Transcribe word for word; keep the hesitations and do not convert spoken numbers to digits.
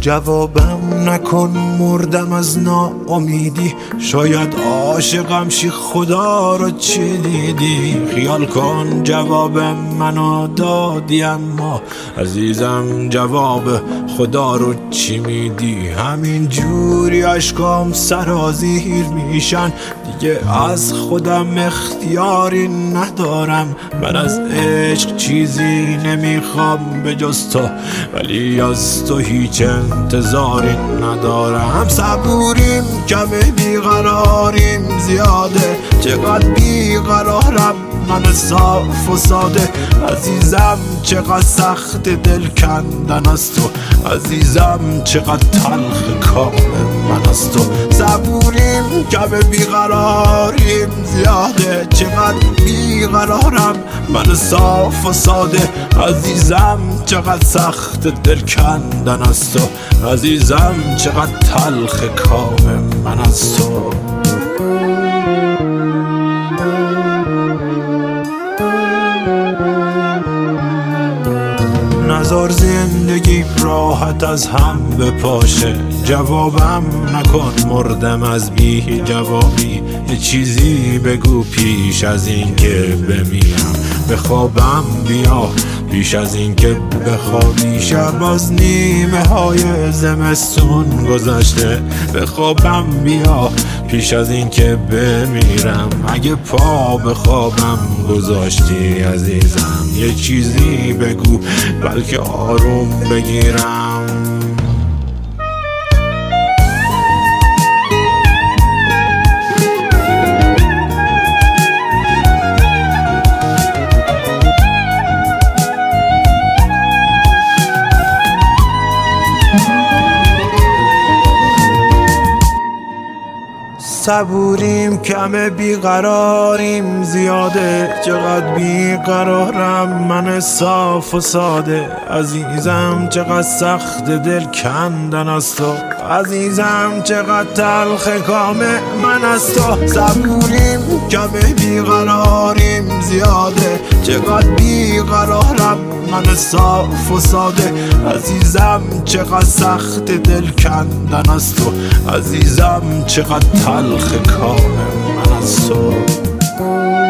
جوابم نکن مردم از ناامیدی، شاید عاشقم شی خدا رو چی دیدی. خیال کن جواب منو دادی اما عزیزم جواب خدا رو چی میدی. همین جوری عشقام سرازیر میشن، دیگه از خودم اختیاری ندارم. من از عشق چیزی نمیخوام به جز تو، ولی از تو هیچ انتظاری ندارم. صبوریم کمه بیقراریم زیاده، چقدر بیقرارم من صاف و ساده. عزیزم چقدر سخت دل کندن از تو، عزیزم چقدر تلخ کام من از تو. صبوریم کمه بیقراریم زیاده، چقدر بیقرارم من صاف و ساده. عزیزم چقدر سخت دل کندن از تو، عزیزم چقدر تلخ کام من از تو. نزار زندگی راحت از هم بپاشه، جوابم نکن مردم از بی جوابی. یه چیزی بگو پیش از این که بمیرم، به خوابم بیا پیش از این که بخوابی. شب از نیمه های زمستون گذشته، به خوابم بیا پیش از این که بمیرم. اگه پا به خوابم گذاشتی عزیزم، یه چیزی بگو بلکه آروم بگیرم. صبوریم کمه بیقراریم زیاده، چقدر بیقرارم من صاف و ساده. عزیزم چقدر سخت دل کندن از تو، عزیزم چقدر تلخ کام من از تو. صبوریم کمه بیقراریم زیاده، چقدر بیقرارم من صاف و ساده. عزیزم چقدر سخت دل کندن از تو، عزیزم چقدر تلخ کام من از تو.